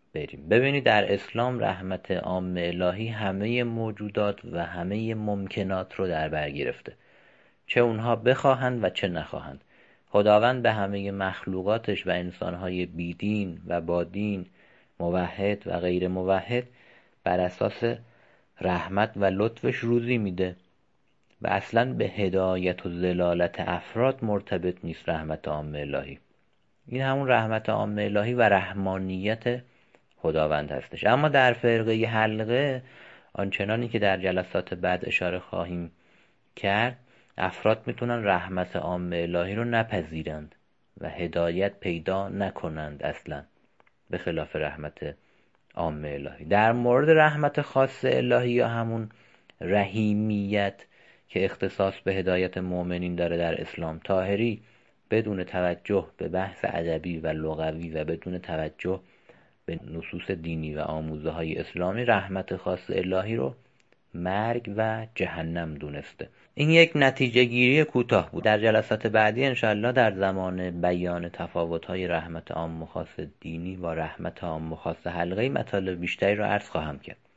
بریم. ببینید در اسلام رحمت عام الهی همه موجودات و همه ممکنات رو در بر گرفته، چه اونها بخواهند و چه نخواهند. خداوند به همه مخلوقاتش و انسانهای بیدین و بادین، موحد و غیر موحد، بر اساس رحمت و لطفش روزی میده و اصلا به هدایت و ضلالت افراد مرتبط نیست رحمت عام الهی. این همون رحمت عام الهی و رحمانیت خداوند هستش. اما در فرقه حلقه، آنچنانی که در جلسات بعد اشاره خواهیم کرد، افراد میتونن رحمت عام الهی رو نپذیرند و هدایت پیدا نکنند اصلا، به خلاف رحمت عام الهی. در مورد رحمت خاص الهی یا همون رحیمیت که اختصاص به هدایت مؤمنین داره در اسلام، طاهری بدون توجه به بحث ادبی و لغوی و بدون توجه به نصوص دینی و آموزه های اسلامی، رحمت خاص الهی رو مرگ و جهنم دونسته. این یک نتیجه گیری کوتاه بود. در جلسات بعدی انشاءالله در زمان بیان تفاوت های رحمت عام و خاص دینی با رحمت عام و خاص حلقه‌ای مطالب بیشتری رو عرض خواهم کرد.